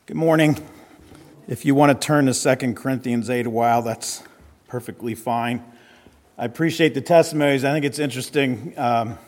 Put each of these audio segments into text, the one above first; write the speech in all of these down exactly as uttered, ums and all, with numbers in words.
Good morning. If you want to turn to Second Corinthians eight a while, that's perfectly fine. I appreciate the testimonies. I think it's interesting. Um,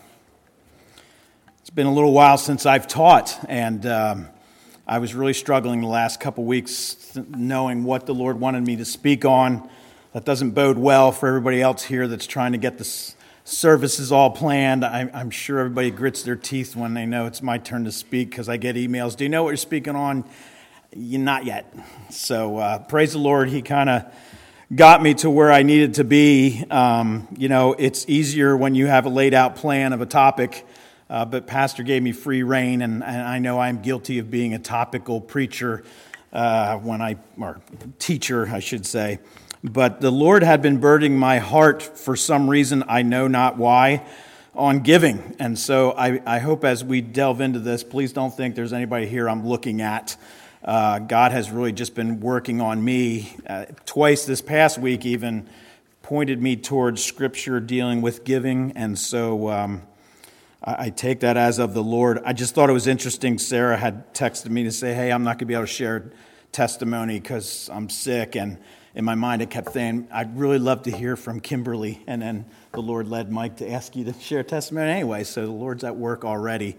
it's been a little while since I've taught, and um, I was really struggling the last couple weeks knowing what the Lord wanted me to speak on. That doesn't bode well for everybody else here that's trying to get the services all planned. I, I'm sure everybody grits their teeth when they know it's my turn to speak because I get emails. Do you know what you're speaking on? You, not yet. So uh, praise the Lord. He kind of got me to where I needed to be. Um, you know, it's easier when you have a laid out plan of a topic, uh, but Pastor gave me free rein, and, and I know I'm guilty of being a topical preacher uh, when I, or teacher, I should say. But the Lord had been burdening my heart for some reason, I know not why, on giving. And so I, I hope as we delve into this, please don't think there's anybody here I'm looking at. Uh, God has really just been working on me. Uh, twice this past week even pointed me towards Scripture dealing with giving. And so um, I, I take that as of the Lord. I just thought it was interesting. Sarah had texted me to say, hey, I'm not going to be able to share testimony because I'm sick. And in my mind, I kept saying, I'd really love to hear from Kimberly. And then the Lord led Mike to ask you to share testimony anyway. So the Lord's at work already.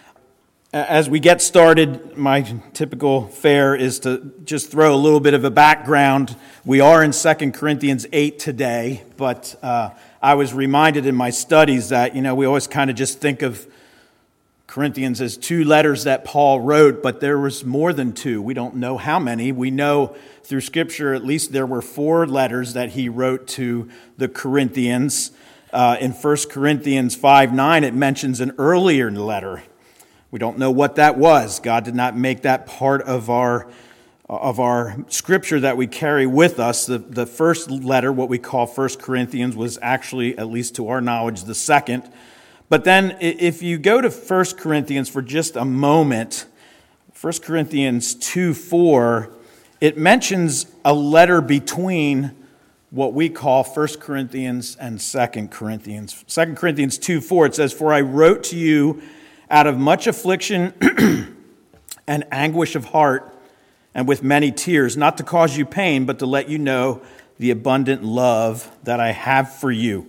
As we get started, my typical fare is to just throw a little bit of a background. We are in Second Corinthians eight today, but uh, I was reminded in my studies that, you know, we always kind of just think of Corinthians as two letters that Paul wrote, but there was more than two. We don't know how many. We know through Scripture at least there were four letters that he wrote to the Corinthians. Uh, in First Corinthians five nine, it mentions an earlier letter. We don't know what that was. God did not make that part of our of our scripture that we carry with us. The, the first letter, what we call First Corinthians, was actually, at least to our knowledge, the second. But then if you go to First Corinthians for just a moment, First Corinthians two four, it mentions a letter between what we call First Corinthians and Second Corinthians. Second Corinthians two four, it says, "For I wrote to you out of much affliction and anguish of heart, and with many tears, not to cause you pain, but to let you know the abundant love that I have for you."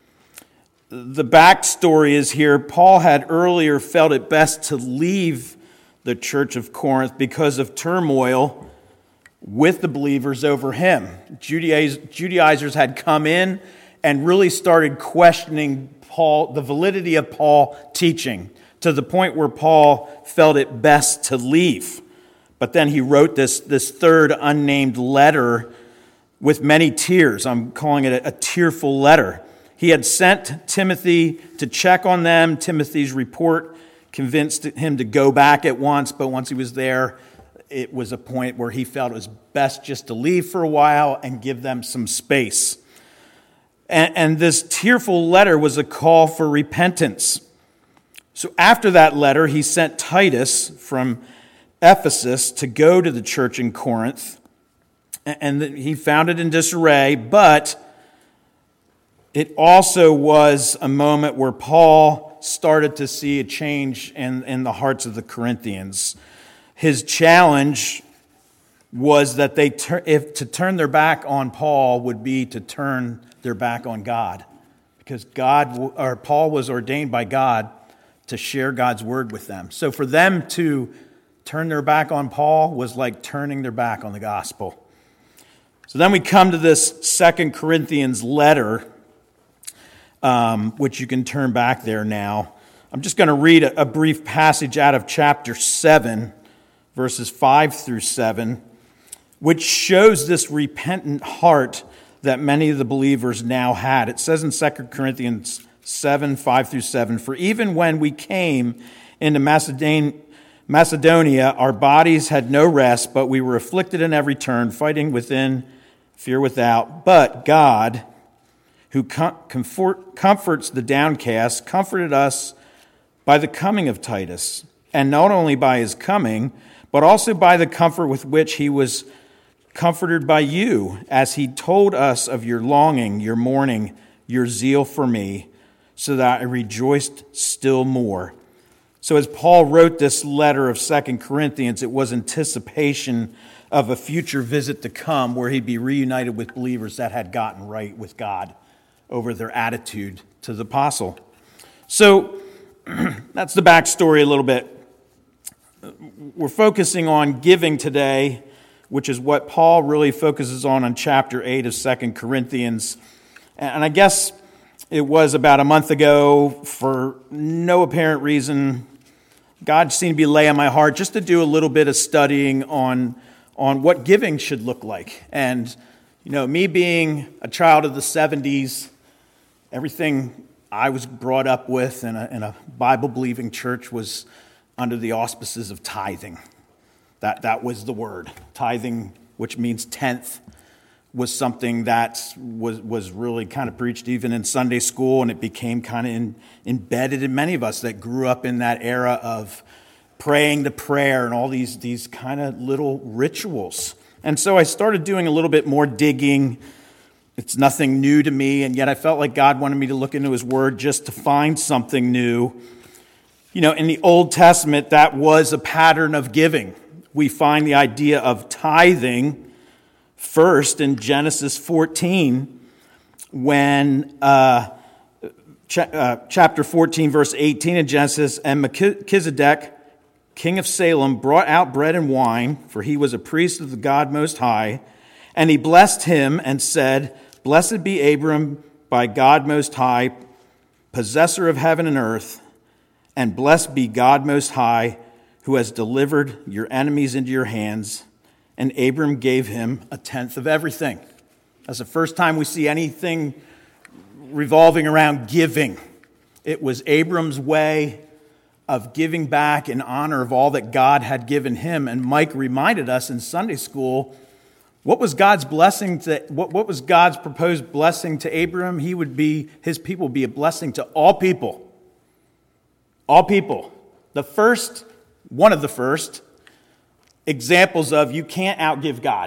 The backstory is here. Paul had earlier felt it best to leave the church of Corinth because of turmoil with the believers over him. Judaizers had come in and really started questioning Paul, the validity of Paul teaching, to the point where Paul felt it best to leave. But then he wrote this, this third unnamed letter with many tears. I'm calling it a, a tearful letter. He had sent Timothy to check on them. Timothy's report convinced him to go back at once, but once he was there, it was a point where he felt it was best just to leave for a while and give them some space. And, and this tearful letter was a call for repentance. So after that letter, he sent Titus from Ephesus to go to the church in Corinth, and he found it in disarray, but it also was a moment where Paul started to see a change in, in the hearts of the Corinthians. His challenge was that they tur- if to turn their back on Paul would be to turn their back on God, because God or Paul was ordained by God to share God's word with them. So for them to turn their back on Paul was like turning their back on the gospel. So then we come to this Second Corinthians letter, um, which you can turn back there now. I'm just going to read a, a brief passage out of chapter seven, verses five through seven, which shows this repentant heart that many of the believers now had. It says in Second Corinthians seven, five through seven, "For even when we came into Macedonia, our bodies had no rest, but we were afflicted in every turn, fighting within, fear without. But God, who comfort, comforts the downcast, comforted us by the coming of Titus, and not only by his coming, but also by the comfort with which he was comforted by you, as he told us of your longing, your mourning, your zeal for me, so that I rejoiced still more. So as Paul wrote this letter of Second Corinthians, it was anticipation of a future visit to come where he'd be reunited with believers that had gotten right with God over their attitude to the apostle. So that's the backstory a little bit. We're focusing on giving today, which is what Paul really focuses on in chapter eight of Second Corinthians. And I guess it was about a month ago, for no apparent reason, God seemed to be laying on my heart just to do a little bit of studying on, on what giving should look like. And, you know, me being a child of the seventies, everything I was brought up with in a, in a Bible-believing church was under the auspices of tithing. That, that was the word. Tithing, which means tenth, was something that was, was really kind of preached even in Sunday school, and it became kind of in, embedded in many of us that grew up in that era of praying the prayer and all these, these kind of little rituals. And so I started doing a little bit more digging. It's nothing new to me, and yet I felt like God wanted me to look into His Word just to find something new. You know, in the Old Testament, that was a pattern of giving. We find the idea of tithing first in Genesis fourteen, when uh, ch- uh, chapter fourteen, verse eighteen in Genesis, and Melchizedek, king of Salem, brought out bread and wine, for he was a priest of the God Most High, and he blessed him and said, "Blessed be Abram by God Most High, possessor of heaven and earth, and blessed be God Most High, who has delivered your enemies into your hands." And Abram gave him a tenth of everything. That's the first time we see anything revolving around giving. It was Abram's way of giving back in honor of all that God had given him. And Mike reminded us in Sunday school, what was God's blessing to, what, what was God's proposed blessing to Abram? He would be, his people would be a blessing to all people. All people. The first, one of the first examples of you can't outgive God.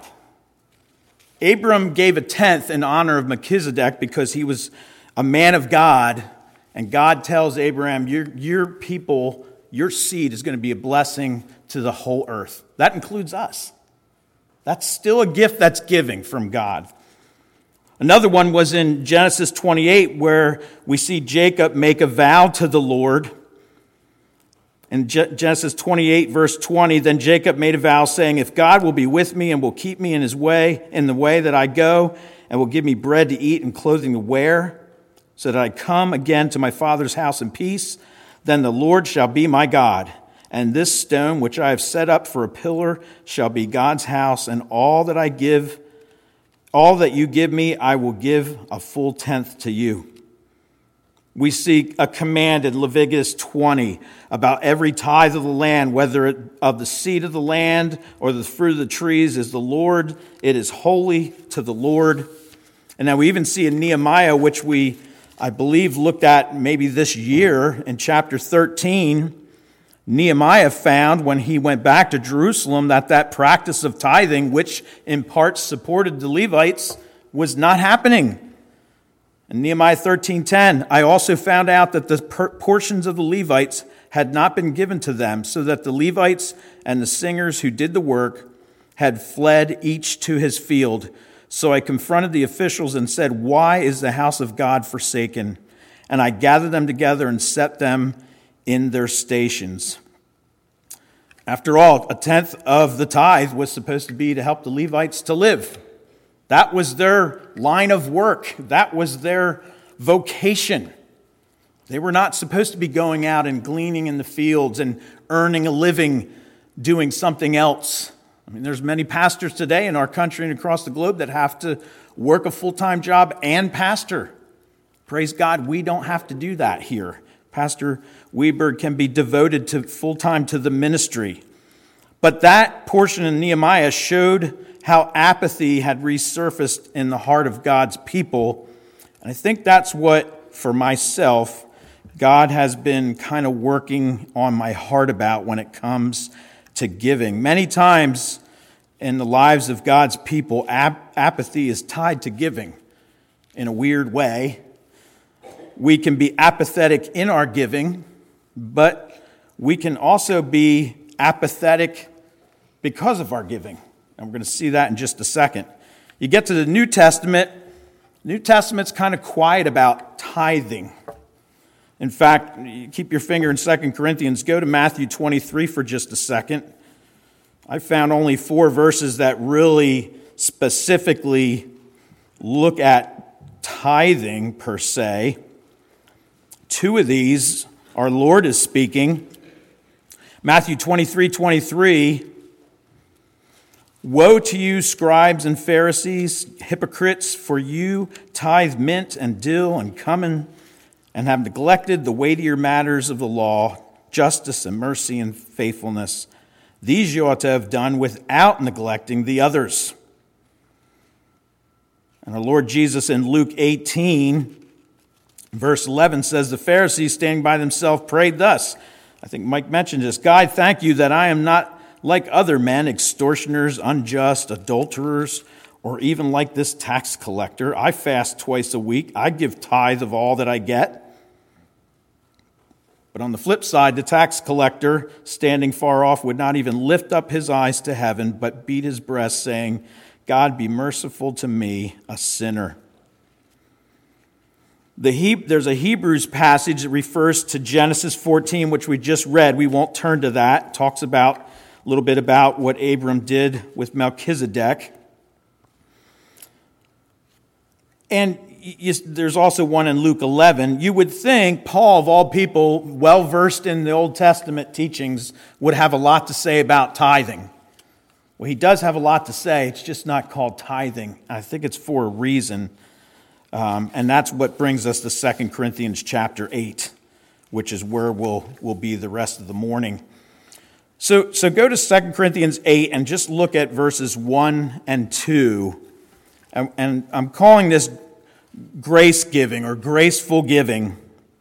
Abram gave a tenth in honor of Melchizedek because he was a man of God, and God tells Abraham, your, your people, your seed is going to be a blessing to the whole earth. That includes us. That's still a gift that's giving from God. Another one was in Genesis twenty-eight, where we see Jacob make a vow to the Lord. In Genesis twenty-eight, verse twenty, then Jacob made a vow saying, "If God will be with me and will keep me in his way, in the way that I go, and will give me bread to eat and clothing to wear, so that I come again to my father's house in peace, then the Lord shall be my God. And this stone which I have set up for a pillar shall be God's house, and all that I give, all that you give me, I will give a full tenth to you." We see a command in Leviticus twenty about every tithe of the land, whether it, of the seed of the land or the fruit of the trees, is the Lord. It is holy to the Lord. And now we even see in Nehemiah, which we, I believe, looked at maybe this year in chapter thirteen, Nehemiah found when he went back to Jerusalem that that practice of tithing, which in part supported the Levites, was not happening. In Nehemiah thirteen ten, I also found out that the portions of the Levites had not been given to them, so that the Levites and the singers who did the work had fled each to his field. So I confronted the officials and said, "Why is the house of God forsaken?" And I gathered them together and set them in their stations. After all, a tenth of the tithe was supposed to be to help the Levites to live. That was their line of work. That was their vocation. They were not supposed to be going out and gleaning in the fields and earning a living doing something else. I mean, there's many pastors today in our country and across the globe that have to work a full-time job and pastor. Praise God, we don't have to do that here. Pastor Weberg can be devoted to full-time to the ministry. But that portion in Nehemiah showed how apathy had resurfaced in the heart of God's people. And I think that's what, for myself, God has been kind of working on my heart about when it comes to giving. Many times in the lives of God's people, ap- apathy is tied to giving in a weird way. We can be apathetic in our giving, but we can also be apathetic because of our giving. And we're going to see that in just a second. You get to the New Testament, New Testament's kind of quiet about tithing. In fact, you keep your finger in Second Corinthians, go to Matthew twenty-three for just a second. I found only four verses that really specifically look at tithing per se. Two of these, our Lord is speaking. Matthew twenty-three twenty-three, woe to you, scribes and Pharisees, hypocrites, for you tithe mint and dill and cumin, and have neglected the weightier matters of the law, justice and mercy and faithfulness. These you ought to have done without neglecting the others. And our Lord Jesus in Luke eighteen, verse eleven says, the Pharisees standing by themselves prayed thus. I think Mike mentioned this. God, thank you that I am not like other men, extortioners, unjust, adulterers, or even like this tax collector. I fast twice a week. I give tithe of all that I get. But on the flip side, the tax collector, standing far off, would not even lift up his eyes to heaven, but beat his breast, saying, God, be merciful to me, a sinner. The he- There's a Hebrews passage that refers to Genesis fourteen, which we just read. We won't turn to that. It talks about a little bit about what Abram did with Melchizedek. And you, there's also one in Luke eleven. You would think Paul, of all people, well-versed in the Old Testament teachings, would have a lot to say about tithing. Well, he does have a lot to say. It's just not called tithing. I think it's for a reason. Um, and that's what brings us to Second Corinthians chapter eight, which is where we'll, we'll be the rest of the morning. So, so go to Second Corinthians eight and just look at verses one and two. And, and I'm calling this grace giving or graceful giving.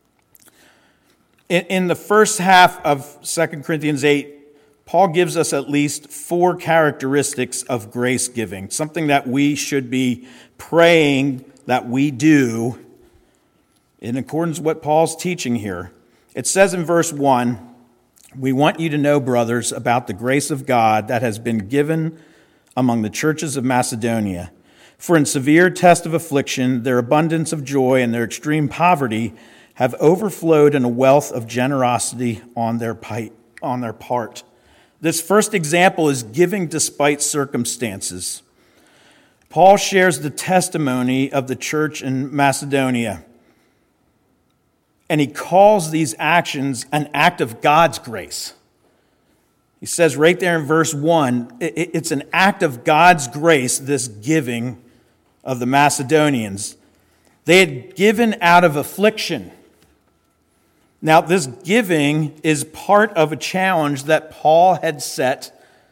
In, in the first half of Second Corinthians eight, Paul gives us at least four characteristics of grace giving, something that we should be praying that we do in accordance with what Paul's teaching here. It says in verse one, we want you to know, brothers, about the grace of God that has been given among the churches of Macedonia. For in severe test of affliction, their abundance of joy and their extreme poverty have overflowed in a wealth of generosity on their on their part. This first example is giving despite circumstances. Paul shares the testimony of the church in Macedonia, and he calls these actions an act of God's grace. He says right there in verse one, it's an act of God's grace, this giving of the Macedonians. They had given out of affliction. Now, this giving is part of a challenge that Paul had set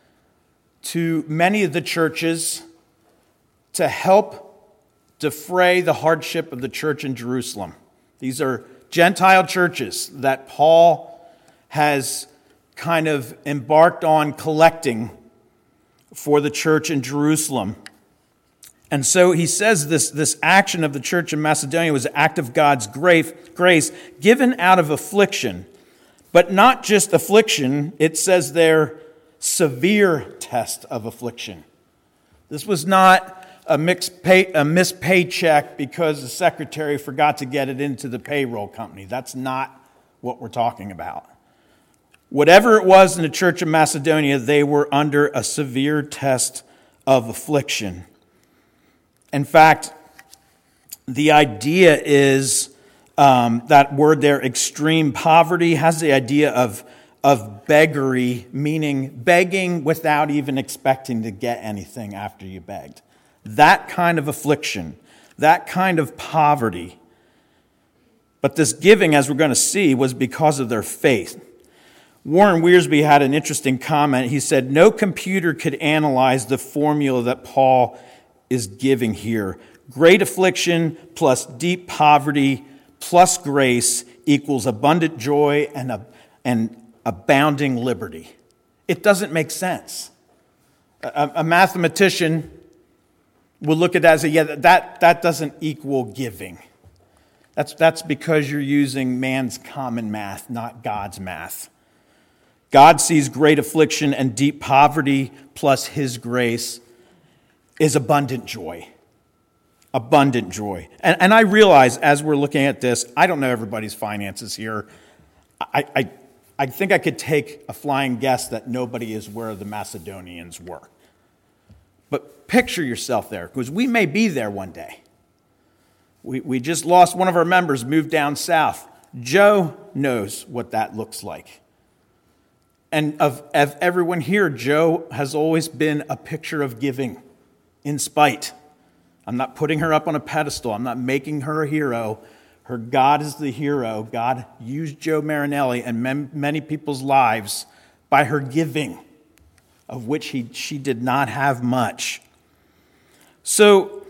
to many of the churches to help defray the hardship of the church in Jerusalem. These are Gentile churches that Paul has kind of embarked on collecting for the church in Jerusalem. And so he says this, this action of the church in Macedonia was an act of God's grace, grace given out of affliction. But not just affliction, it says there, severe test of affliction. This was not a, mixed pay, a missed paycheck because the secretary forgot to get it into the payroll company. That's not what we're talking about. Whatever it was in the church of Macedonia, they were under a severe test of affliction. In fact, the idea is um, that word there, extreme poverty, has the idea of, of beggary, meaning begging without even expecting to get anything after you begged. That kind of affliction, that kind of poverty. But this giving, as we're going to see, was because of their faith. Warren Wiersbe had an interesting comment. He said, no computer could analyze the formula that Paul is giving here. Great affliction plus deep poverty plus grace equals abundant joy and, a, and abounding liberty. It doesn't make sense. A, a mathematician will look at that and say, yeah, that, that doesn't equal giving. That's, that's because you're using man's common math, not God's math. God sees great affliction and deep poverty plus his grace is abundant joy. Abundant joy. And, and I realize as we're looking at this, I don't know everybody's finances here. I, I, I think I could take a flying guess that nobody is where the Macedonians were. But picture yourself there, because we may be there one day. We, we just lost one of our members, moved down south. Joe knows what that looks like. And of, of everyone here, Joe has always been a picture of giving in spite. I'm not putting her up on a pedestal. I'm not making her a hero. Her God is the hero. God used Joe Marinelli and mem- many people's lives by her giving, of which he, she did not have much. So,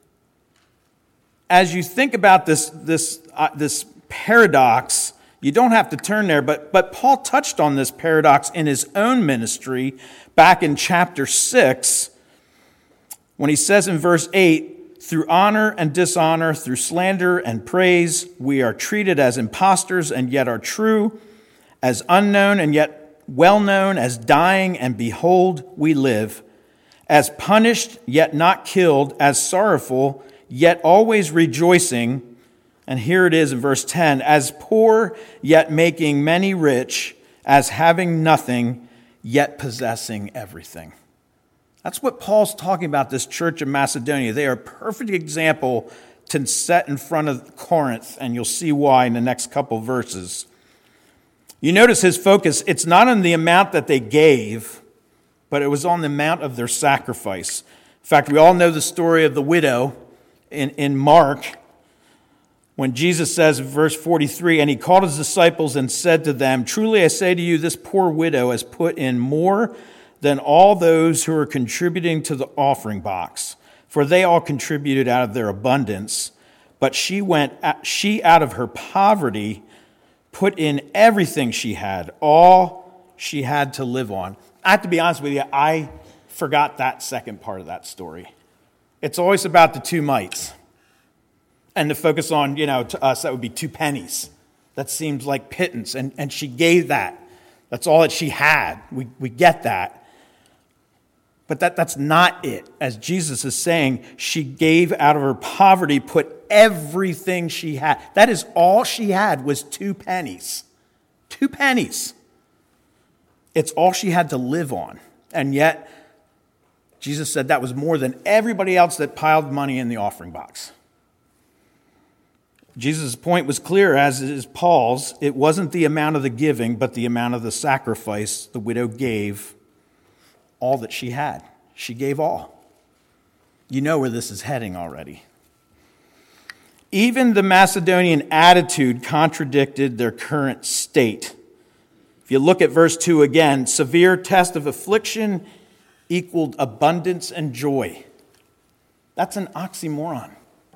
as you think about this, this, uh, this paradox, you don't have to turn there, but, but Paul touched on this paradox in his own ministry back in chapter six, when he says in verse eight, through honor and dishonor, through slander and praise, we are treated as impostors and yet are true, as unknown and yet well known, as dying and behold, we live, as punished yet not killed, as sorrowful yet always rejoicing. And here it is in verse ten, as poor yet making many rich, as having nothing yet possessing everything. That's what Paul's talking about, this church of Macedonia. They are a perfect example to set in front of Corinth, and you'll see why in the next couple verses. You notice his focus, it's not on the amount that they gave, but it was on the amount of their sacrifice. In fact, we all know the story of the widow in, in Mark, when Jesus says in verse forty-three, and he called his disciples and said to them, truly I say to you, this poor widow has put in more than all those who are contributing to the offering box, for they all contributed out of their abundance, but she went, she out of her poverty put in everything she had, all she had to live on. I have to be honest with you, I forgot that second part of that story. It's always about the two mites. And to focus on, you know, to us, that would be two pennies. That seems like pittance. And, and she gave that. That's all that she had. We, we get that. But that, that's not it. As Jesus is saying, she gave out of her poverty, put everything she had. That is all she had was two pennies. Two pennies. It's all she had to live on. And yet, Jesus said that was more than everybody else that piled money in the offering box. Jesus' point was clear, as is Paul's. It wasn't the amount of the giving, but the amount of the sacrifice the widow gave, all that she had. She gave all. You know where this is heading already. Even the Macedonian attitude contradicted their current state. If you look at verse two again, severe test of affliction equaled abundance and joy. That's an oxymoron.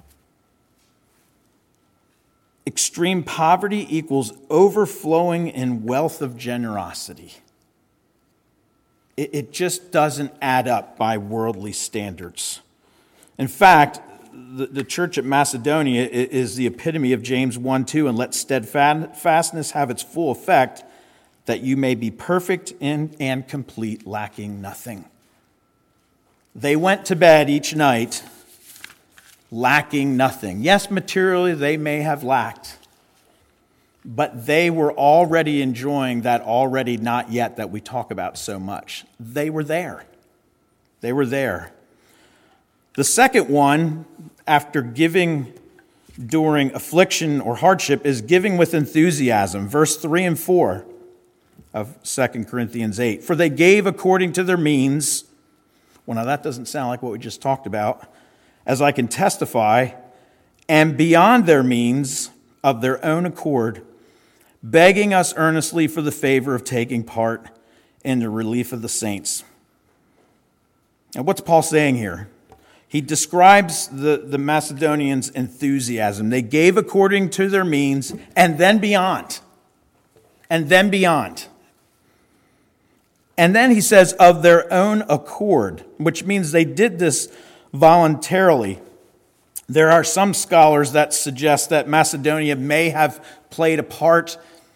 Extreme poverty equals overflowing in wealth of generosity. It, it just doesn't add up by worldly standards. In fact, the, the church at Macedonia is the epitome of James one two, and let steadfastness have its full effect, that you may be perfect in and complete, lacking nothing. They went to bed each night lacking nothing. Yes, materially they may have lacked, but they were already enjoying that already not yet that we talk about so much. They were there. They were there. The second one, after giving during affliction or hardship, is giving with enthusiasm. Verse three and four of Second Corinthians eight. For they gave according to their means. Well, now that doesn't sound like what we just talked about. As I can testify, and beyond their means, of their own accord, begging us earnestly for the favor of taking part in the relief of the saints. Now, what's Paul saying here? He describes the, the Macedonians' enthusiasm. They gave according to their means, and then beyond. And then beyond. And then he says, of their own accord, which means they did this voluntarily. There are some scholars that suggest that Macedonia may have played a part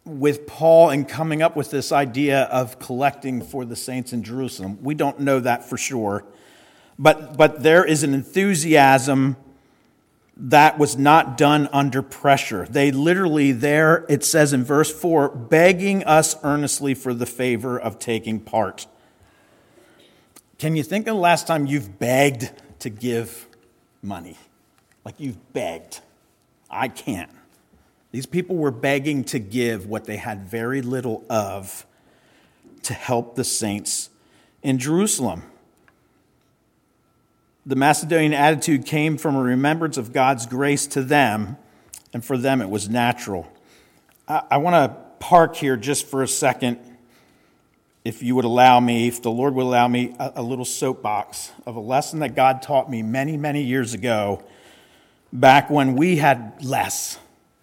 with Paul in coming up with this idea of collecting for the saints in Jerusalem. We don't know that for sure. But, but there is an enthusiasm that was not done under pressure. They literally there, it says in verse four, begging us earnestly for the favor of taking part. Can you think of the last time you've begged to give money? Like you've begged. I can't. These people were begging to give what they had very little of to help the saints in Jerusalem. The Macedonian attitude came from a remembrance of God's grace to them, and for them it was natural. I, I want to park here just for a second, if you would allow me, if the Lord would allow me, a, a little soapbox of a lesson that God taught me many, many years ago, back when we had less.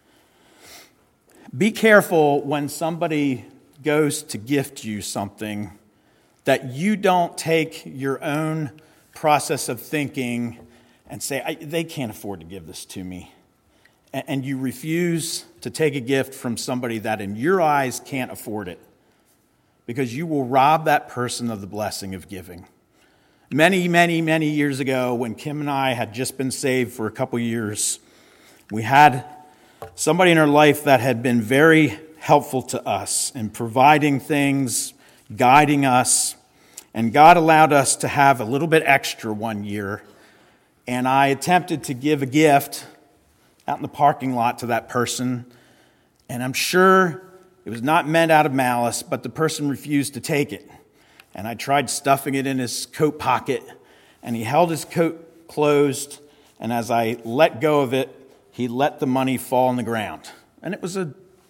Be careful when somebody goes to gift you something that you don't take your own process of thinking and say, I, they can't afford to give this to me. And, and you refuse to take a gift from somebody that in your eyes can't afford it, because you will rob that person of the blessing of giving. Many, many, many years ago, when Kim and I had just been saved for a couple years, we had somebody in our life that had been very helpful to us in providing things, guiding us. And God allowed us to have a little bit extra one year. And I attempted to give a gift out in the parking lot to that person. And I'm sure it was not meant out of malice, but the person refused to take it. And I tried stuffing it in his coat pocket. And he held his coat closed. And as I let go of it, he let the money fall on the ground. And it was a,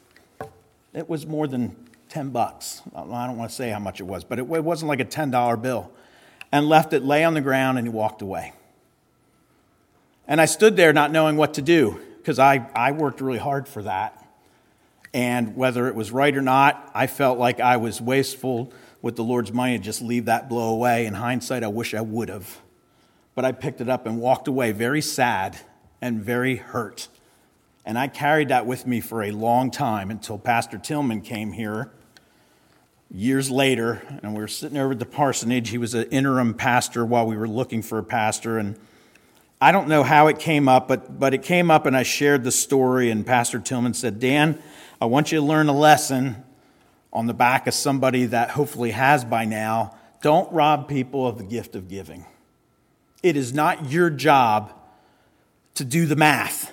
it was more than ten bucks. I don't want to say how much it was, but it wasn't like a ten dollar bill. And left it lay on the ground, and he walked away. And I stood there not knowing what to do, because I, I worked really hard for that. And whether it was right or not, I felt like I was wasteful with the Lord's money to just leave that blow away. In hindsight, I wish I would have. But I picked it up and walked away very sad and very hurt. And I carried that with me for a long time until Pastor Tillman came here years later, and we were sitting over at the parsonage. He was an interim pastor while we were looking for a pastor, and I don't know how it came up, but, but it came up, and I shared the story, and Pastor Tillman said, Dan, I want you to learn a lesson on the back of somebody that hopefully has by now. Don't rob people of the gift of giving. It is not your job to do the math.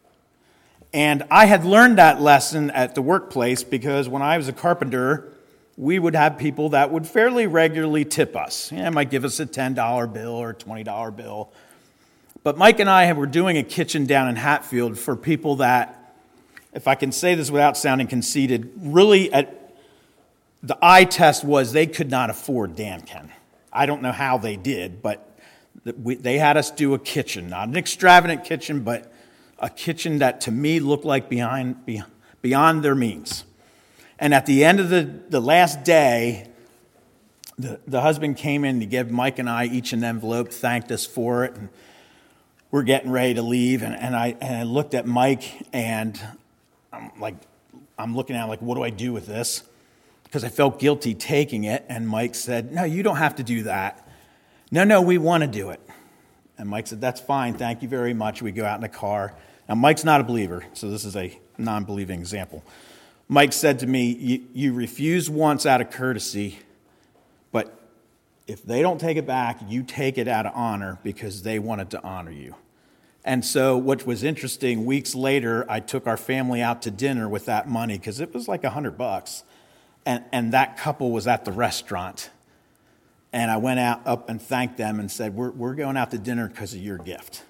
And I had learned that lesson at the workplace, because when I was a carpenter, we would have people that would fairly regularly tip us. Yeah, might give us a ten dollar bill or a twenty dollar bill. But Mike and I were doing a kitchen down in Hatfield for people that, if I can say this without sounding conceited, really at, the eye test was they could not afford Danken. I don't know how they did, but we, they had us do a kitchen, not an extravagant kitchen, but a kitchen that to me looked like behind, beyond their means. And at the end of the, the last day, the, the husband came in to give Mike and I each an envelope, thanked us for it, and we're getting ready to leave. And, and, I, and I looked at Mike, and I'm like, I'm looking at him like, what do I do with this? Because I felt guilty taking it. And Mike said, no, you don't have to do that. No, no, we want to do it. And Mike said, that's fine. Thank you very much. We go out in the car. Now, Mike's not a believer, so this is a non-believing example. Mike said to me, you, you refuse once out of courtesy, but if they don't take it back, you take it out of honor because they wanted to honor you. And so what was interesting, weeks later, I took our family out to dinner with that money because it was like a hundred bucks. And, and that couple was at the restaurant. And I went out up and thanked them and said, we're, we're going out to dinner because of your gift.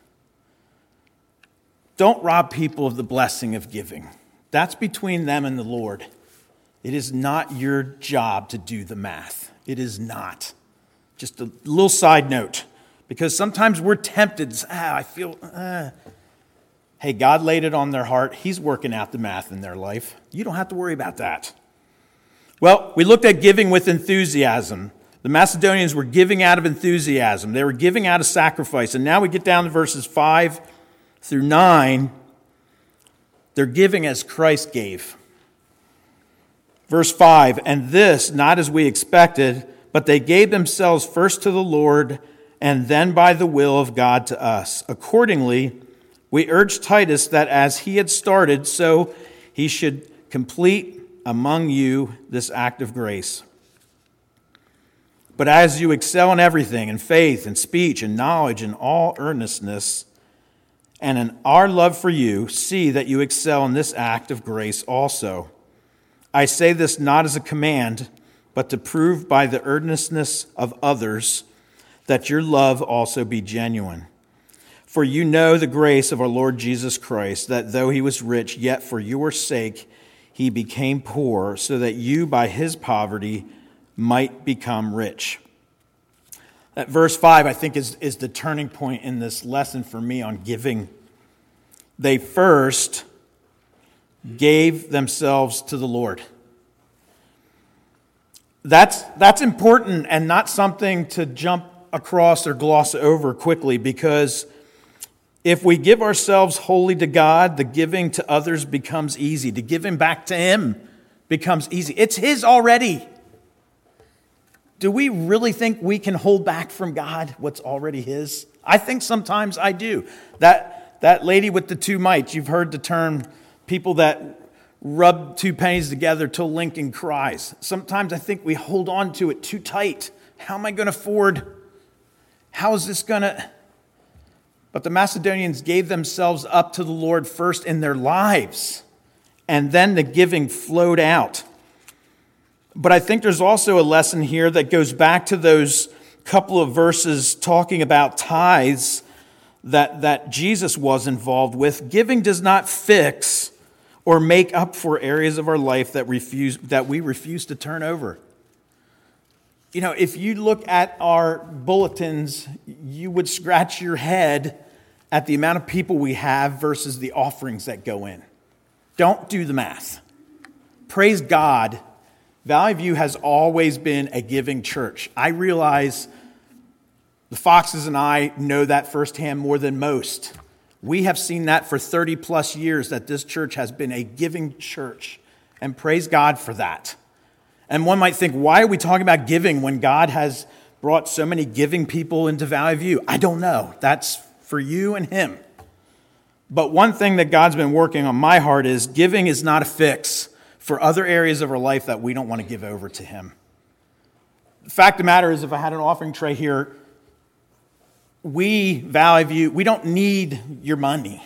Don't rob people of the blessing of giving. That's between them and the Lord. It is not your job to do the math. It is not. Just a little side note, because sometimes we're tempted. Ah, I feel, ah. Hey, God laid it on their heart. He's working out the math in their life. You don't have to worry about that. Well, we looked at giving with enthusiasm. The Macedonians were giving out of enthusiasm. They were giving out of sacrifice. And now we get down to verses five through nine. They're giving as Christ gave. Verse five, and this, not as we expected, but they gave themselves first to the Lord, and then by the will of God to us. Accordingly, we urge Titus that as he had started, so he should complete among you this act of grace. But as you excel in everything, in faith, in speech, in knowledge, in all earnestness, and in our love for you, see that you excel in this act of grace also. I say this not as a command, but to prove by the earnestness of others that your love also be genuine. For you know the grace of our Lord Jesus Christ, that though he was rich, yet for your sake he became poor, so that you by his poverty might become rich. That verse five, I think, is, is the turning point in this lesson for me on giving. They first gave themselves to the Lord. That's, that's important and not something to jump across or gloss over quickly, because if we give ourselves wholly to God, the giving to others becomes easy. To give him back to him becomes easy. It's his already. Do we really think we can hold back from God what's already his? I think sometimes I do. That, that lady with the two mites, you've heard the term, people that rub two pennies together till Lincoln cries. Sometimes I think we hold on to it too tight. How am I going to afford? How is this going to? But the Macedonians gave themselves up to the Lord first in their lives, and then the giving flowed out. But I think there's also a lesson here that goes back to those couple of verses talking about tithes that, that Jesus was involved with. Giving does not fix or make up for areas of our life that refuse that we refuse to turn over. You know, if you look at our bulletins, you would scratch your head at the amount of people we have versus the offerings that go in. Don't do the math. Praise God, Valley View has always been a giving church. I realize the Foxes and I know that firsthand more than most. We have seen that for thirty plus years, that this church has been a giving church. And praise God for that. And one might think, why are we talking about giving when God has brought so many giving people into Valley View? I don't know. That's for you and him. But one thing that God's been working on my heart is giving is not a fix for other areas of our life that we don't want to give over to him. The fact of the matter is, if I had an offering tray here, we, Valley View, we don't need your money.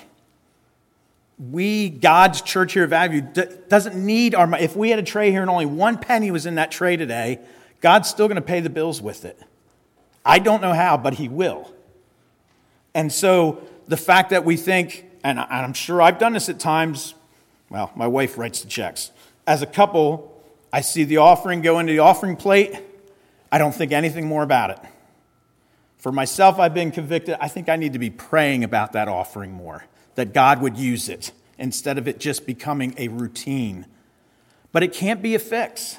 We, God's church here at Valley View, doesn't need our money. If we had a tray here and only one penny was in that tray today, God's still going to pay the bills with it. I don't know how, but he will. And so the fact that we think, and I'm sure I've done this at times, well, my wife writes the checks. As a couple, I see the offering go into the offering plate. I don't think anything more about it. For myself, I've been convicted. I think I need to be praying about that offering more, that God would use it instead of it just becoming a routine. But it can't be a fix.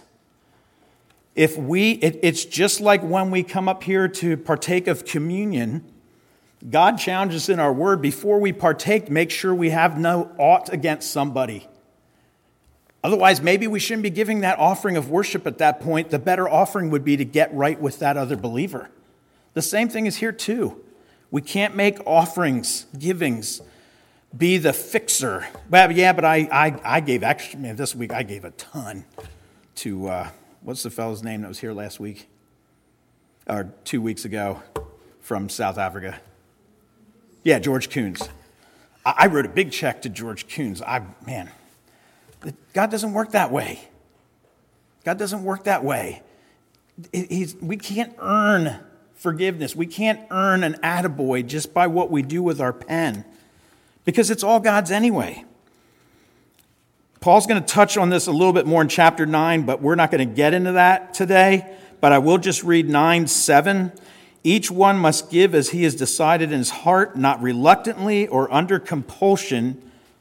If we, it, it's just like when we come up here to partake of communion, God challenges in our word, before we partake, make sure we have no aught against somebody. Otherwise, maybe we shouldn't be giving that offering of worship at that point. The better offering would be to get right with that other believer. The same thing is here too. We can't make offerings, givings, be the fixer. Well, yeah, but I, I, I gave extra, man, this week I gave a ton to, uh, what's the fellow's name that was here last week? Or two weeks ago from South Africa. Yeah, George Coons. I, I wrote a big check to George Coons. I, man, God doesn't work that way. God doesn't work that way. He's, we can't earn forgiveness. We can't earn an attaboy just by what we do with our pen, because it's all God's anyway. Paul's going to touch on this a little bit more in chapter nine, but we're not going to get into that today. But I will just read nine seven. Each one must give as he has decided in his heart, not reluctantly or under compulsion.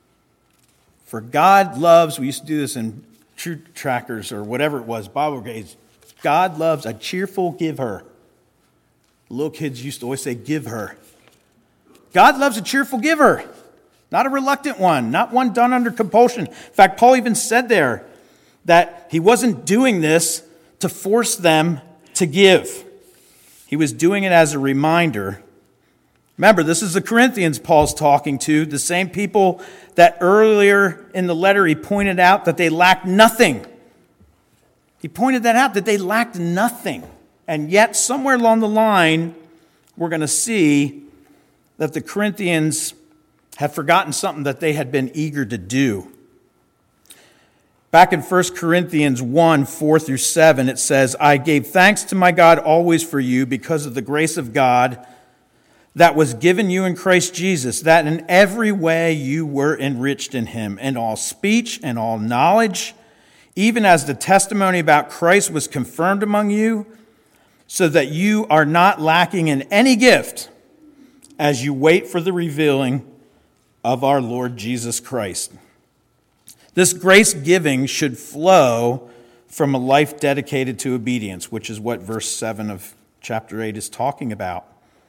For God loves, we used to do this in Truth Trackers or whatever it was, Bible grades. God loves a cheerful giver. Little kids used to always say, give her. God loves a cheerful giver, not a reluctant one, not one done under compulsion. In fact, Paul even said there, that he wasn't doing this to force them to give. He was doing it as a reminder. Remember, this is the Corinthians Paul's talking to, the same people that earlier in the letter he pointed out that they lacked nothing. He pointed that out, that they lacked nothing. And yet, somewhere along the line, we're going to see that the Corinthians have forgotten something that they had been eager to do. Back in First Corinthians one, four through seven, it says, I gave thanks to my God always for you because of the grace of God that was given you in Christ Jesus, that in every way you were enriched in him, in all speech and all knowledge, even as the testimony about Christ was confirmed among you, so that you are not lacking in any gift as you wait for the revealing of our Lord Jesus Christ. This grace giving should flow from a life dedicated to obedience, which is what verse seven of chapter eight is talking about.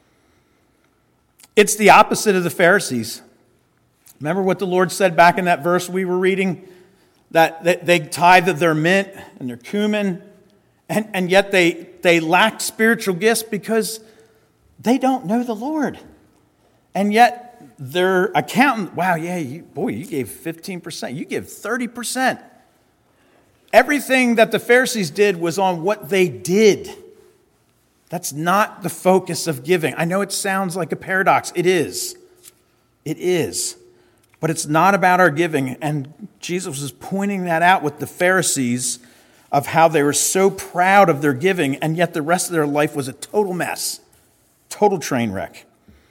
It's the opposite of the Pharisees. Remember what the Lord said back in that verse we were reading? That they tithe of their mint and their cumin, and, and yet they, they lack spiritual gifts because they don't know the Lord. And yet their accountant, wow, yeah, you, boy, you gave fifteen percent. You give thirty percent. Everything that the Pharisees did was on what they did. That's not the focus of giving. I know it sounds like a paradox. It is. It is. But it's not about our giving. And Jesus was pointing that out with the Pharisees of how they were so proud of their giving, and yet the rest of their life was a total mess. Total train wreck.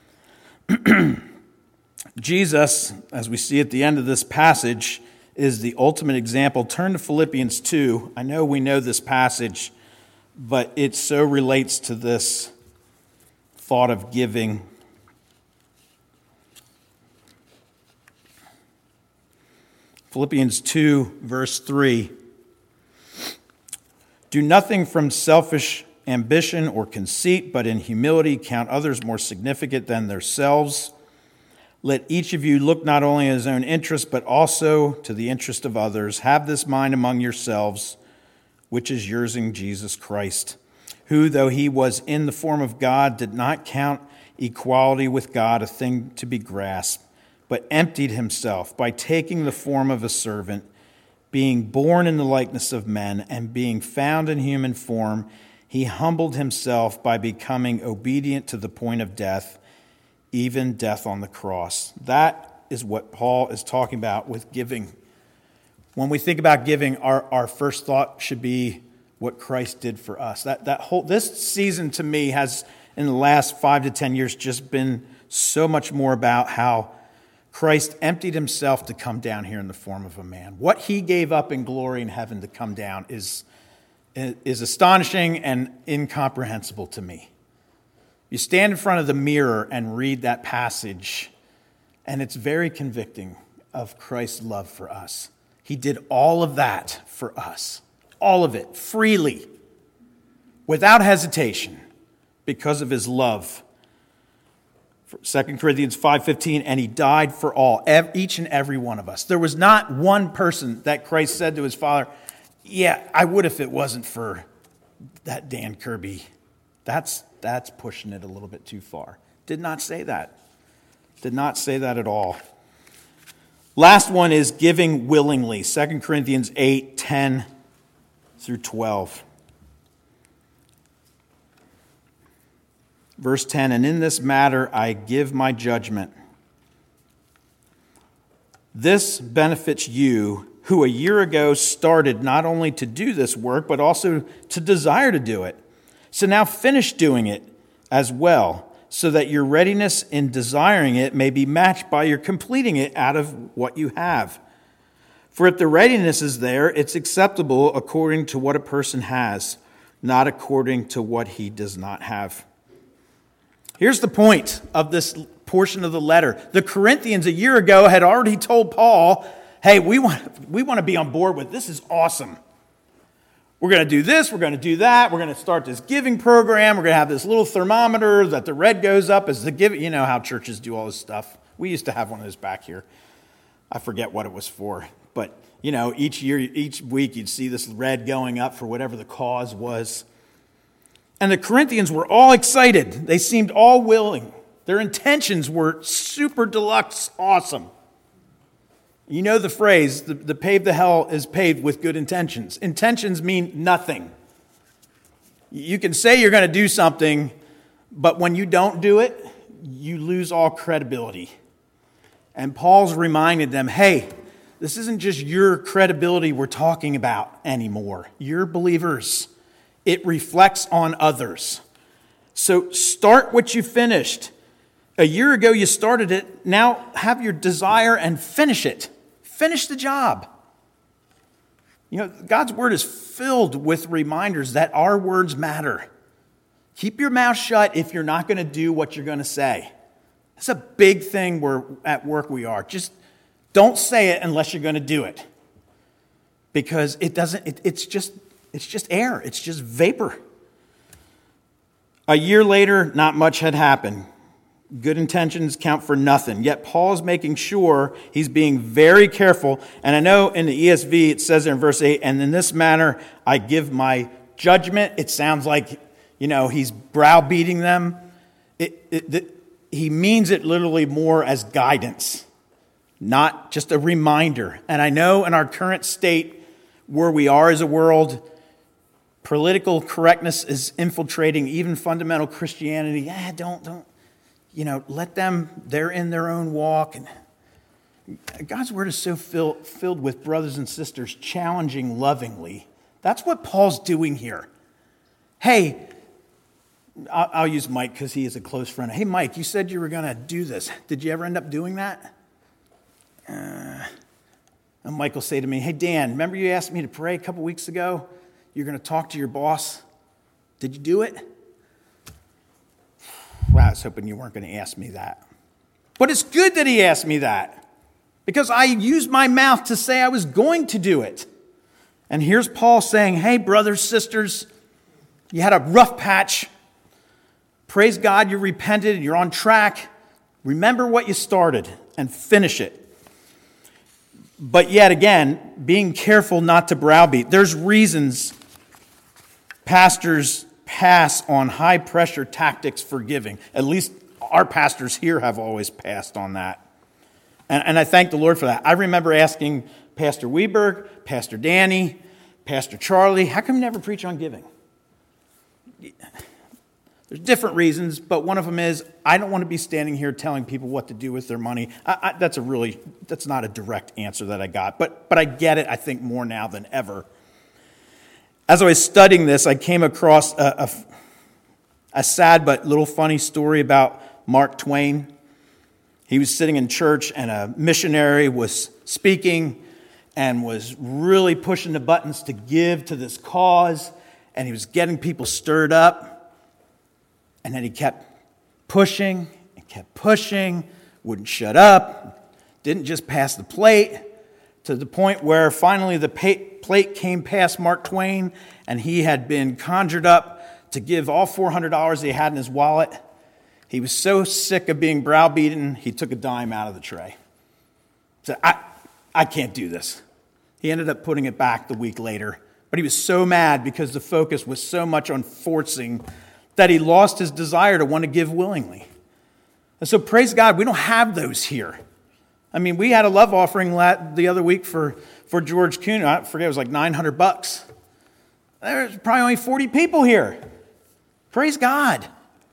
Jesus, as we see at the end of this passage, is the ultimate example. Turn to Philippians two. I know we know this passage, but it so relates to this thought of giving. Philippians two, verse three. Do nothing from selfish ambition or conceit, but in humility count others more significant than themselves. Let each of you look not only at his own interest, but also to the interest of others. Have this mind among yourselves, which is yours in Jesus Christ, who, though he was in the form of God, did not count equality with God a thing to be grasped, but emptied himself by taking the form of a servant, being born in the likeness of men, and being found in human form, he humbled himself by becoming obedient to the point of death, even death on the cross. That is what Paul is talking about with giving. When we think about giving, our, our first thought should be what Christ did for us. That that whole this season to me has, in the last five to ten years, just been so much more about how Christ emptied himself to come down here in the form of a man. What he gave up in glory in heaven to come down is, is astonishing and incomprehensible to me. You stand in front of the mirror and read that passage, and it's very convicting of Christ's love for us. He did all of that for us, all of it, freely, without hesitation, because of his love. Second Corinthians five fifteen, and he died for all, each and every one of us. There was not one person that Christ said to his Father, yeah, I would if it wasn't for that Dan Kirby. That's that's pushing it a little bit too far. Did not say that. Did not say that at all. Last one is giving willingly. Second Corinthians eight, ten through twelve. Verse ten, and in this matter I give my judgment. This benefits you, who a year ago started not only to do this work, but also to desire to do it. So now finish doing it as well, so that your readiness in desiring it may be matched by your completing it out of what you have. For if the readiness is there, it's acceptable according to what a person has, not according to what he does not have. Here's the point of this portion of the letter. The Corinthians a year ago had already told Paul, hey, we want, we want to be on board with this. This is awesome. We're going to do this, we're going to do that, we're going to start this giving program, we're going to have this little thermometer that the red goes up as the giving. You know how churches do all this stuff. We used to have one of those back here. I forget what it was for, but you know, each year, each week, you'd see this red going up for whatever the cause was. And the Corinthians were all excited. They seemed all willing. Their intentions were super deluxe awesome. You know the phrase, the, the paved to hell is paved with good intentions. Intentions mean nothing. You can say you're going to do something, but when you don't do it, you lose all credibility. And Paul's reminded them, hey, this isn't just your credibility we're talking about anymore. You're believers. It reflects on others. So start what you finished. A year ago you started it. Now have your desire and finish it. Finish the job. You know, God's word is filled with reminders that our words matter. Keep your mouth shut if you're not going to do what you're going to say. That's a big thing where at work we are. Just don't say it unless you're going to do it. Because it doesn't, it, it's just, it's just air. It's just vapor. A year later, not much had happened. Good intentions count for nothing. Yet Paul's making sure he's being very careful. And I know in the E S V it says in verse eight, and in this manner I give my judgment. It sounds like, you know, he's browbeating them. It, it, it, he means it literally more as guidance, not just a reminder. And I know in our current state where we are as a world, political correctness is infiltrating even fundamental Christianity. Yeah, don't, don't, you know, let them, they're in their own walk. And God's word is so fill, filled with brothers and sisters challenging lovingly. That's what Paul's doing here. Hey, I'll, I'll use Mike because he is a close friend. Hey, Mike, you said you were going to do this. Did you ever end up doing that? Uh, and Mike will say to me, hey, Dan, remember you asked me to pray a couple weeks ago? You're going to talk to your boss. Did you do it? Well, I was hoping you weren't going to ask me that. But it's good that he asked me that because I used my mouth to say I was going to do it. And here's Paul saying, hey, brothers, sisters, you had a rough patch. Praise God, you repented, you're on track. Remember what you started and finish it. But yet again, being careful not to browbeat. There's reasons pastors pass on high-pressure tactics for giving. At least our pastors here have always passed on that. And, and I thank the Lord for that. I remember asking Pastor Weberg, Pastor Danny, Pastor Charlie, how come you never preach on giving? There's different reasons, but one of them is I don't want to be standing here telling people what to do with their money. I, I, that's a really, that's not a direct answer that I got, but but I get it, I think, more now than ever. As I was studying this, I came across a, a, a sad but little funny story about Mark Twain. He was sitting in church and a missionary was speaking and was really pushing the buttons to give to this cause, and he was getting people stirred up. And then he kept pushing and kept pushing, wouldn't shut up, didn't just pass the plate, to the point where finally the plate came past Mark Twain and he had been conjured up to give all four hundred dollars he had in his wallet. He was so sick of being browbeaten, he took a dime out of the tray. He said, I, I can't do this. He ended up putting it back the week later, but he was so mad because the focus was so much on forcing that he lost his desire to want to give willingly. And so praise God, we don't have those here. I mean, we had a love offering the other week for, for George Kuhn. I forget, it was like nine hundred bucks. There's probably only forty people here. Praise God.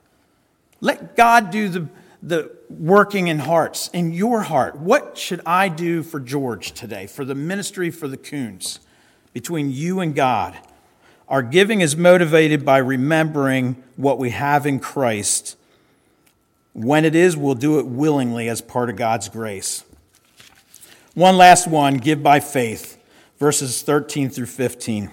Let God do the, the working in hearts, in your heart. What should I do for George today, for the ministry for the Kuhns, between you and God? Our giving is motivated by remembering what we have in Christ. When it is, we'll do it willingly as part of God's grace. One last one, give by faith, verses thirteen through fifteen.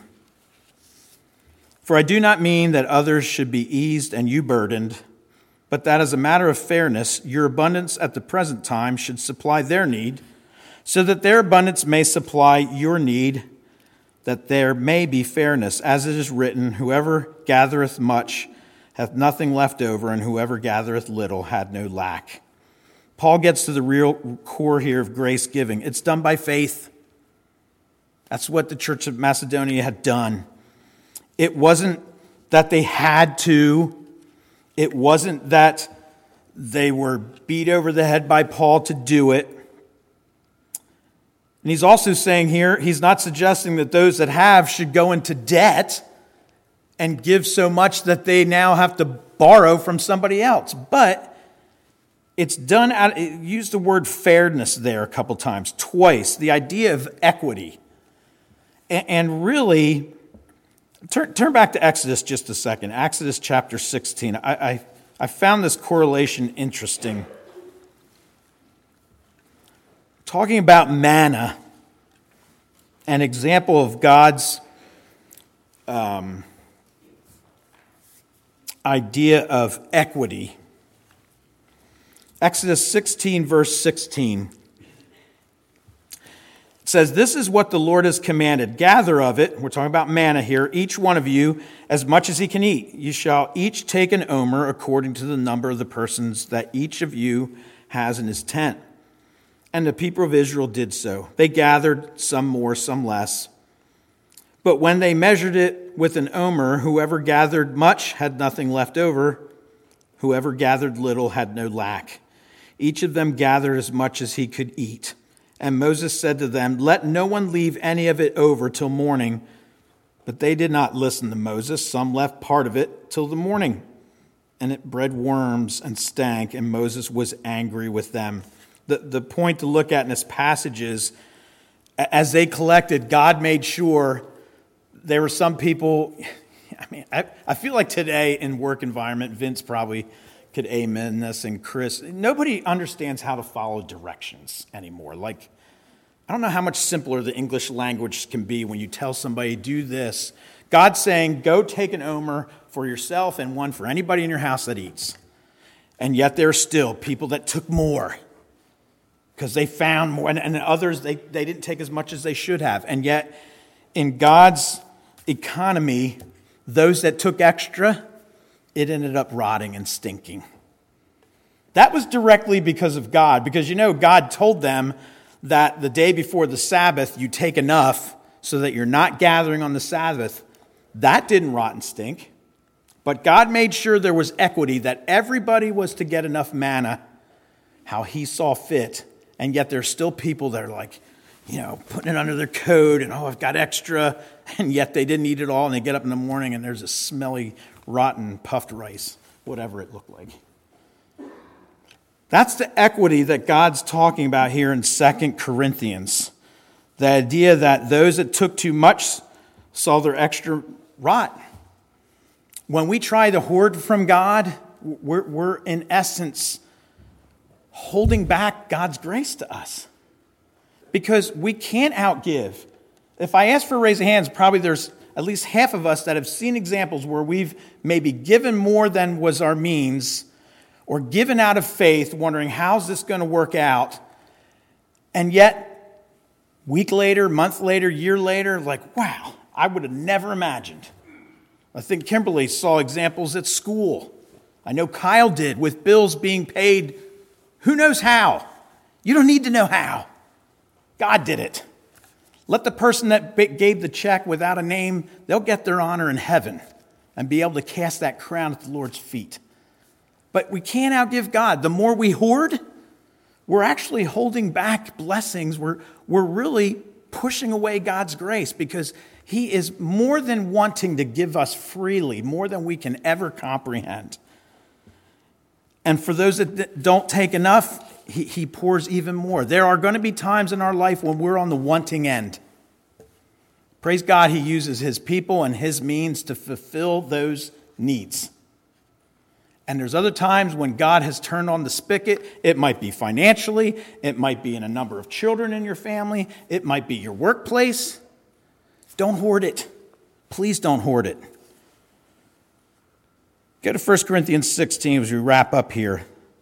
For I do not mean that others should be eased and you burdened, but that as a matter of fairness, your abundance at the present time should supply their need, so that their abundance may supply your need, that there may be fairness. As it is written, whoever gathereth much hath nothing left over, and whoever gathereth little had no lack. Paul gets to the real core here of grace giving. It's done by faith. That's what the Church of Macedonia had done. It wasn't that they had to. It wasn't that they were beat over the head by Paul to do it. And he's also saying here, he's not suggesting that those that have should go into debt and give so much that they now have to borrow from somebody else. But it's done, out, it used the word fairness there a couple times, twice, the idea of equity. And, and really, turn, turn back to Exodus just a second, Exodus chapter sixteen. I, I, I found this correlation interesting. Talking about manna, an example of God's um, idea of equity. Exodus sixteen, verse sixteen. It says, "This is what the Lord has commanded. Gather of it," we're talking about manna here, "each one of you as much as he can eat. You shall each take an omer according to the number of the persons that each of you has in his tent." And the people of Israel did so. They gathered, some more, some less. But when they measured it with an omer, whoever gathered much had nothing left over. Whoever gathered little had no lack. Each of them gathered as much as he could eat. And Moses said to them, "Let no one leave any of it over till morning." But they did not listen to Moses. Some left part of it till the morning. And it bred worms and stank, and Moses was angry with them. The, the point to look at in this passage is, as they collected, God made sure there were some people. I mean, I, I feel like today in work environment, Vince probably could amen this, and Chris, nobody understands how to follow directions anymore. Like, I don't know how much simpler the English language can be when you tell somebody, do this. God's saying, go take an omer for yourself and one for anybody in your house that eats. And yet there are still people that took more because they found more, and, and others, they, they didn't take as much as they should have. And yet, in God's economy, those that took extra, it ended up rotting and stinking. That was directly because of God, because you know, God told them that the day before the Sabbath, you take enough so that you're not gathering on the Sabbath. That didn't rot and stink. But God made sure there was equity, that everybody was to get enough manna how he saw fit. And yet there's still people that are like, you know, putting it under their coat and, oh, I've got extra. And yet they didn't eat it all. And they get up in the morning and there's a smelly, rotten, puffed rice, whatever it looked like. That's the equity that God's talking about here in Second Corinthians. The idea that those that took too much saw their extra rot. When we try to hoard from God, we're, we're in essence holding back God's grace to us. Because we can't outgive. If I ask for a raise of hands, probably there's at least half of us that have seen examples where we've maybe given more than was our means, or given out of faith, wondering how's this going to work out. And yet, week later, month later, year later, like, wow, I would have never imagined. I think Kimberly saw examples at school. I know Kyle did, with bills being paid. Who knows how? You don't need to know how. God did it. Let the person that gave the check without a name, they'll get their honor in heaven and be able to cast that crown at the Lord's feet. But we can't outgive God. The more we hoard, we're actually holding back blessings. We're, we're really pushing away God's grace, because he is more than wanting to give us freely, more than we can ever comprehend. And for those that don't take enough, he, he pours even more. There are going to be times in our life when we're on the wanting end. Praise God, he uses his people and his means to fulfill those needs. And there's other times when God has turned on the spigot. It might be financially. It might be in a number of children in your family. It might be your workplace. Don't hoard it. Please don't hoard it. Go to First Corinthians sixteen as we wrap up here.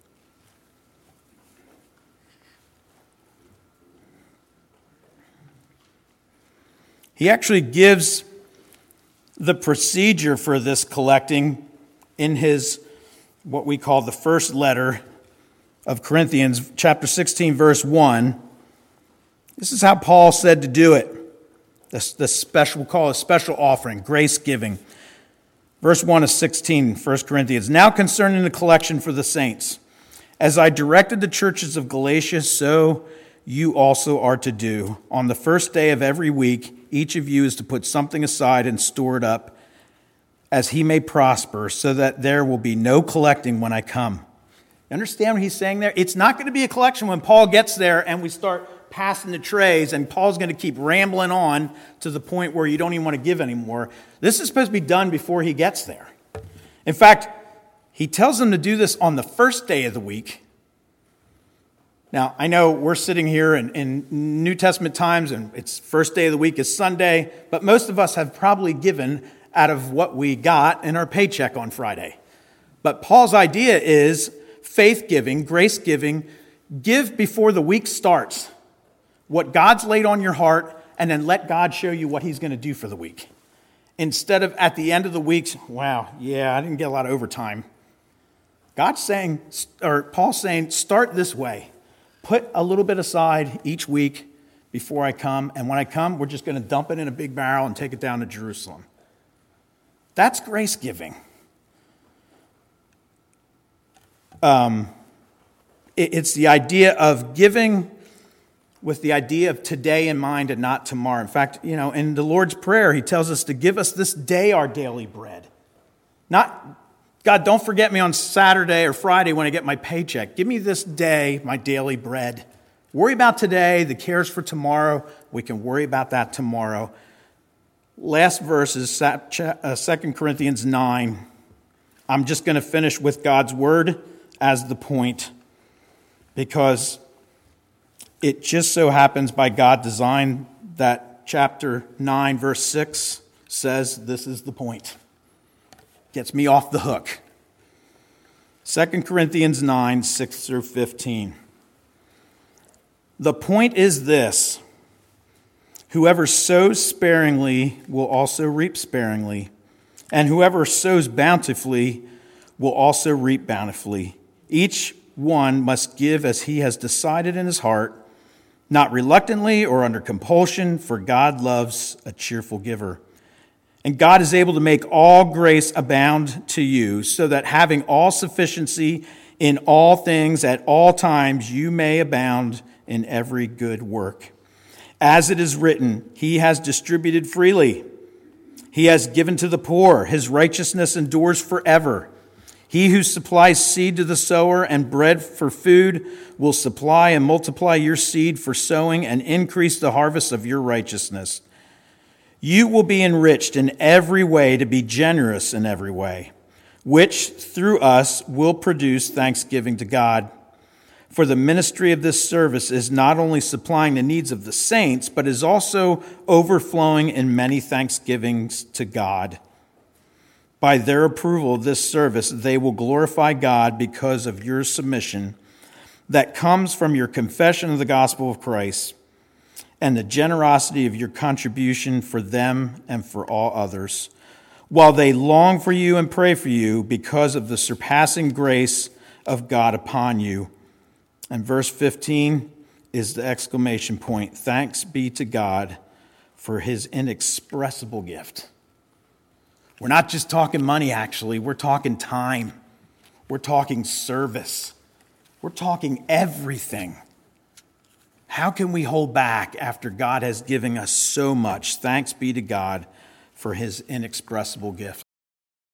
He actually gives the procedure for this collecting in his, what we call the first letter of Corinthians, chapter sixteen, verse one. This is how Paul said to do it. This, this special, we'll call it a special offering, grace giving. Verse one of sixteen, First Corinthians. Now concerning the collection for the saints, as I directed the churches of Galatia, so you also are to do. On the first day of every week, each of you is to put something aside and store it up, as he may prosper, so that there will be no collecting when I come. You understand what he's saying there? It's not going to be a collection when Paul gets there and we start passing the trays and Paul's going to keep rambling on to the point where you don't even want to give anymore. This is supposed to be done before he gets there. In fact, he tells them to do this on the first day of the week. Now, I know we're sitting here in, in New Testament times and it's first day of the week is Sunday, but most of us have probably given out of what we got in our paycheck on Friday. But Paul's idea is faith giving, grace giving, give before the week starts what God's laid on your heart, and then let God show you what he's going to do for the week. Instead of at the end of the week, wow, yeah, I didn't get a lot of overtime. God's saying, or Paul's saying, start this way. Put a little bit aside each week before I come, and when I come, we're just going to dump it in a big barrel and take it down to Jerusalem. That's grace giving. Um, it, it's the idea of giving with the idea of today in mind and not tomorrow. In fact, you know, in the Lord's Prayer, he tells us to give us this day our daily bread. Not, God, don't forget me on Saturday or Friday when I get my paycheck. Give me this day my daily bread. Worry about today, the cares for tomorrow. We can worry about that tomorrow. Last verse is Second Corinthians nine. I'm just going to finish with God's word as the point, because it just so happens by God design that chapter nine, verse six says this is the point. Gets me off the hook. Second Corinthians nine, six through fifteen. The point is this: whoever sows sparingly will also reap sparingly, and whoever sows bountifully will also reap bountifully. Each one must give as he has decided in his heart, not reluctantly or under compulsion, for God loves a cheerful giver. And God is able to make all grace abound to you, so that having all sufficiency in all things at all times, you may abound in every good work. As it is written, he has distributed freely. He has given to the poor. His righteousness endures forever. He who supplies seed to the sower and bread for food will supply and multiply your seed for sowing and increase the harvest of your righteousness. You will be enriched in every way to be generous in every way, which through us will produce thanksgiving to God. For the ministry of this service is not only supplying the needs of the saints, but is also overflowing in many thanksgivings to God. By their approval of this service, they will glorify God because of your submission that comes from your confession of the gospel of Christ and the generosity of your contribution for them and for all others, while they long for you and pray for you because of the surpassing grace of God upon you. And verse fifteen is the exclamation point. Thanks be to God for his inexpressible gift. We're not just talking money, actually. We're talking time. We're talking service. We're talking everything. How can we hold back after God has given us so much? Thanks be to God for his inexpressible gift.